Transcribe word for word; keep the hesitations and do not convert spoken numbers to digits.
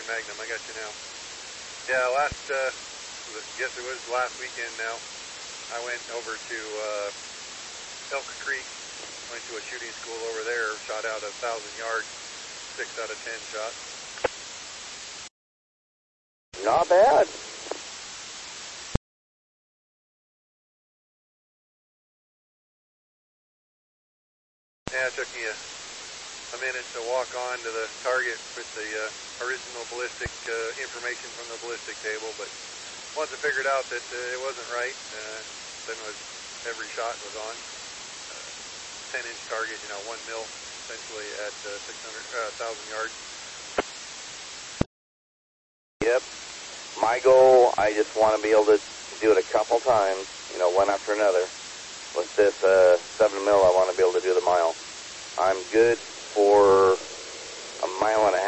Magnum. I got you now. Yeah, last, uh, I guess it was last weekend now, I went over to uh, Elk Creek, went to a shooting school over there, shot out a thousand yards, six out of ten shots. Not bad. Yeah, it took me a, a minute to walk on to the target with the uh, original ballistic uh, information from the ballistic table, but once I figured out that uh, it wasn't right, uh, then was every shot was on. Uh, ten inch target, you know, one mil essentially at uh, six hundred, uh, one thousand yards. Yep. My goal, I just want to be able to do it a couple times, you know, one after another. With this uh, seven mil, I want to be able to do the mile. I'm good for a mile and a